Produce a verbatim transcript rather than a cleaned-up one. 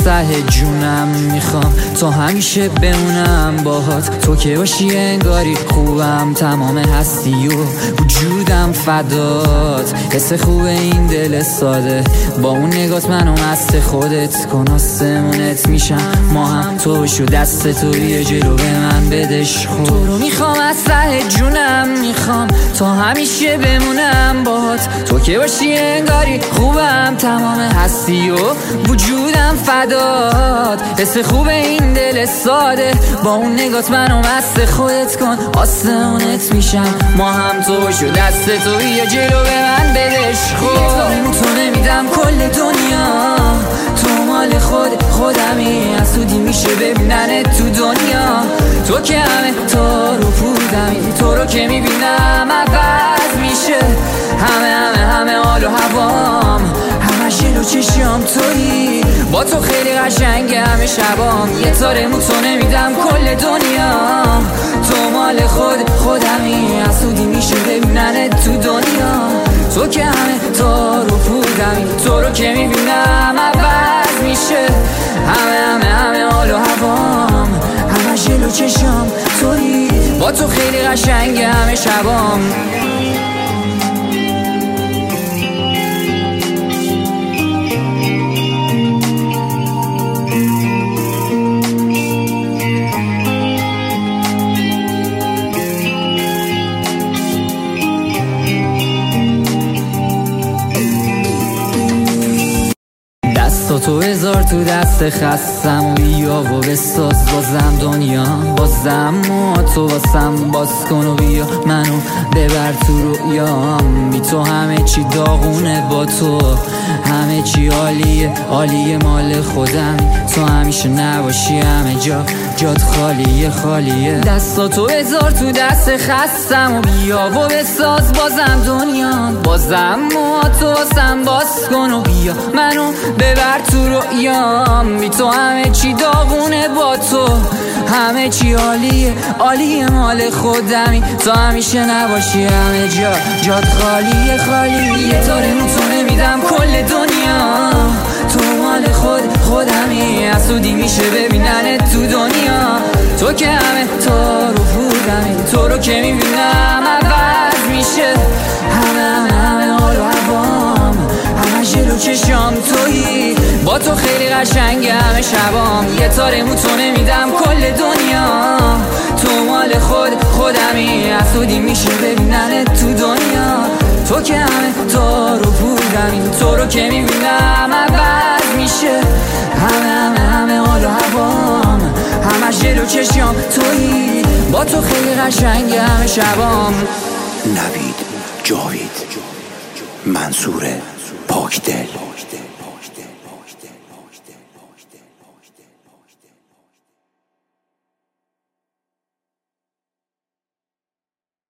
ته جونم میخوام تو همیشه بمونم باهات، تو که باشی انگاری خوبم، تمام هستی و وجودم فدات. حس خوب این دل ساده، با اون نگات منو مست خودت کن، آسمونت میشم ما هم تو باشو، دست تو یه جلو به من بدش خود. تو رو میخوام از ته جونم میخوام تو همیشه بمونم باهات، تو که باشی انگاری خوبم، تمام هستی و وجودم فدات. حس خوب این دل ساده، با اون نگات منو مست خودت کن، آسمونت میشم ما هم تو باشو، دست تو یه جلو به من بدش خود. تو نمیدم کل دنیا، تو مال خود خودمی، اسودی میشه ببینن تو دنیا، تو که همه تو رو پودمی، تو رو که میبینم عوض میشه همه همه همه حال و هوام، همه جلو چشم تویی، با تو خیلی قشنگه همه شبام. یه تاره مو تو نمیدم کل دنیا، تو مال خود خودمی، اسودی میشه ببینن تو دنیا، تو که همه تو رو پودمی، تو رو که میبینم عوض میشه همه همه همه حال و هوام، همه جلو چشم تویی، با تو خیلی قشنگه همه شبام. تو هزار تو دست خستم و بیا و بساز بازم دنیا، بازم و تو واسم باز کن و بیا منو ببر تو رویام. بی تو همه چی داغونه، با تو همه چی عالیه، عالیه مال خودم، تو همیشه نباشی همه جا جات خالیه خالیه. دستا تو هزار تو دست خستم و بیا و بساز بازم دنیا، بازم و تو واسم باز کن و بیا منو ببر تو رویام. بی تو همه چی داغونه، با تو همه چی عالیه، عالیه مال خودمی، تو همیشه نباشی همه جا جات خالیه خالیه. یه تاره مو تو نمیدم کل دنیا، تو مال خود خودمی، اسودی میشه ببینن تو دنیا، تو که همه تو رو پودمی، تو رو که میبینم عوض میشه همه همه همه حال و هوام، همه جلو چشم تویی، با تو خیلی قشنگه همه شبام. یه تاره مو تو نمیدم کل دنیا، تو مال خود خودمی، اسودی میشه ببینن تو دنیا، تو که همه تو رو پودمی، تو رو که میبینم عوض میشه همه همه همه حال و هوام، همه جلو چشم تویی، با تو خیلی قشنگه همه شبام. نوید جاوید، منصور پاکدل.